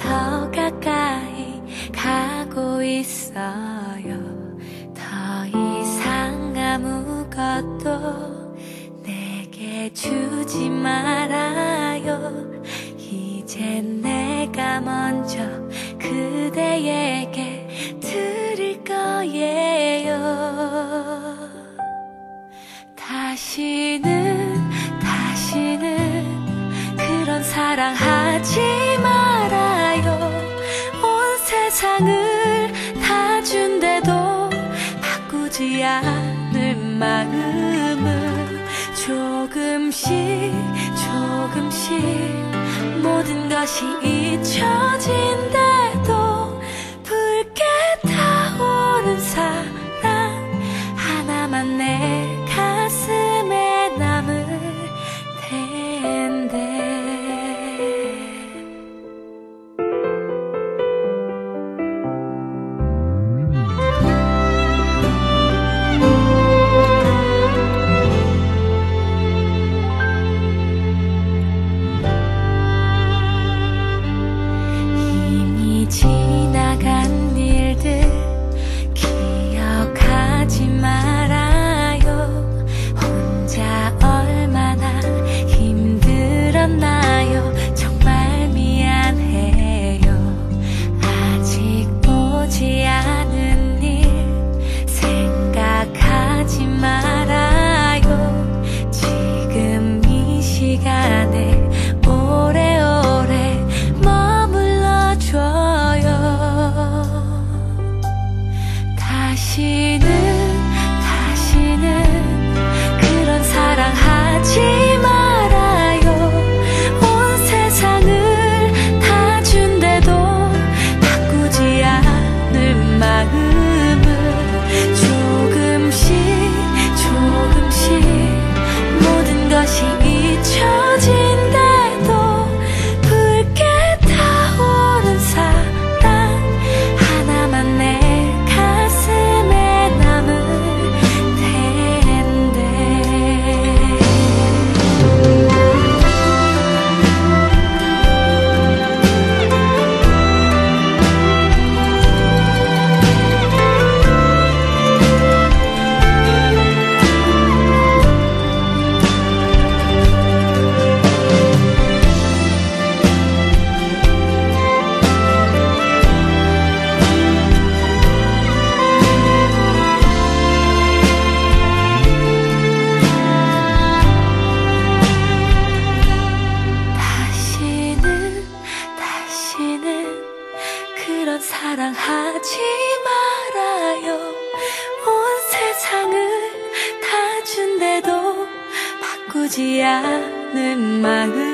더 가까이 가고 있어요. 더 이상 아무것도 내게 주지 말아요. 이젠 내가 먼저 그대에게 드릴 거예요. 다시는 그런 사랑하지 말아요. 온 세상을 다 준대도 바꾸지 않을 마음을 조금씩 모든 것이 잊혀진대도 붉게 타오른 사랑 하나만 내 가슴에 남을 텐데. 이미 지나간 일들 기억하지 말아요. 혼자 얼마나 힘들었나요. 정말 미안해요. 아직 보지 않은 일 생각하지 말아요. 지금 이 시간에 오래오래 머물러줘요. 다시는 그런 사랑하지 말아요. 온 세상을 다 준대도 바꾸지 않을 마음을 조금씩 모든 것이 잊혀진대도 붉게 타오른 사랑 하나만 내 가슴에 남을 텐데. 다시는 그런 사랑하지 말아요. 온 세상을 다 준대도 바꾸지 않을 마음